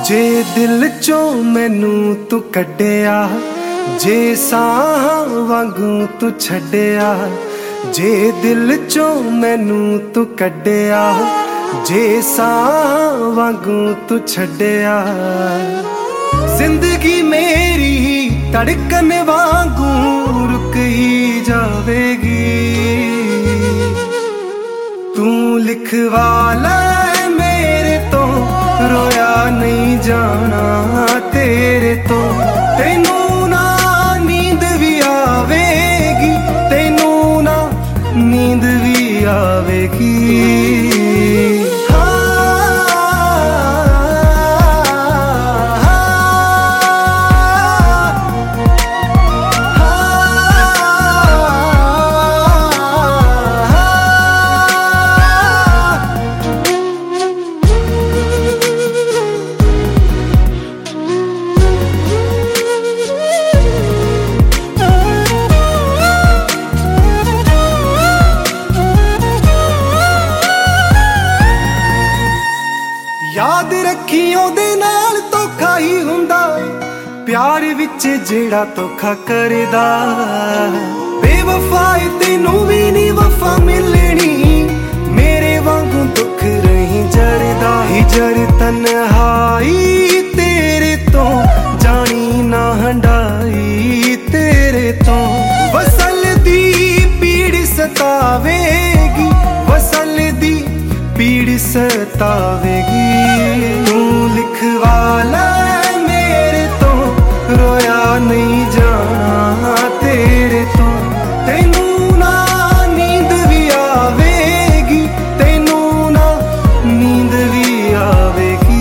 जे दिल चों मैनू तू कड्डिया, जे साह वांगू तू छड्डिया, जे दिल चों मैनू तू कड्डिया, जे साह वांगू तू छड्डिया। जिंदगी मेरी धड़कन वांगू रुक ही जावेगी। तू लिखवा लै मेरे तो रोया नहीं जाना तेरे तो। तेनू ना नींद भी आवेगी, तेनू ना नींद भी आवेगी। याद रखी ओदे नाल धोखा ही हुंदा है, प्यार विच जेड़ा धोखा करदा। बेवफाई तेनू भी नी वफा मिलनी, मेरे वांगू दुख रही जरदा। हिजर तन्हाई तेरे तो जानी ना हंडाई तेरे तो। वसल दी पीड़ सतावेगी, वसल दी पीड़ सतावेगी। तू लिखवा लै मेरे तो रोया नहीं जाना तेरे तो। तेनू ना नींद भी आवेगी, तेनू ना नींद भी आवेगी।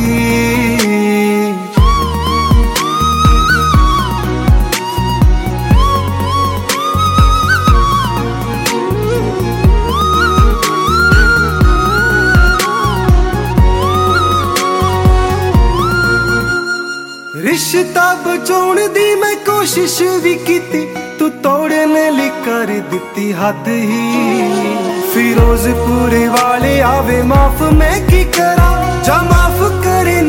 रिश्ता बचाउण दी मैं कोशिश भी कीती, तू तोड़न लई कर दित्ती हद ही। फिरोजपुर वाले आवे माफ मैं की करा, जा माफ करे